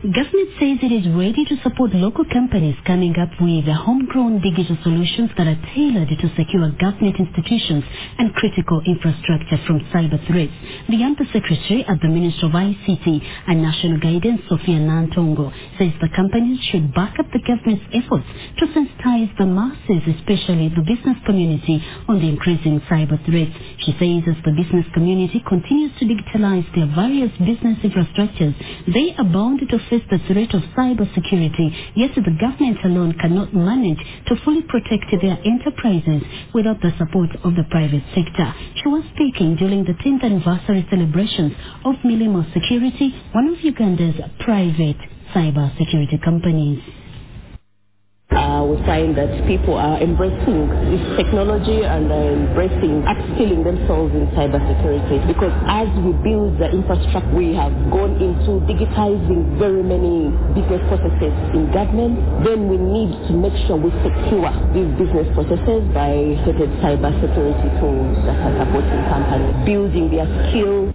Government says it is ready to support local companies coming up with homegrown digital solutions that are tailored to secure government institutions and critical infrastructure from cyber threats. The Undersecretary at the Ministry of ICT and National Guidance, Sophia Nantongo, says the companies should back up the government's efforts to sensitize the masses, especially the business community, on the increasing cyber threats. She says as the business community continues to digitalize their various business infrastructures, they are bound to face the threat of cyber security, yet the government alone cannot manage to fully protect their enterprises without the support of the private sector. She was speaking during the 10th anniversary celebrations of Milimo Security, one of Uganda's private cyber security companies. We find that people are embracing this technology and upskilling themselves in cybersecurity, because as we build the infrastructure, we have gone into digitizing very many business processes in government. Then we need to make sure we secure these business processes by certain cybersecurity tools that are supporting companies, building their skills.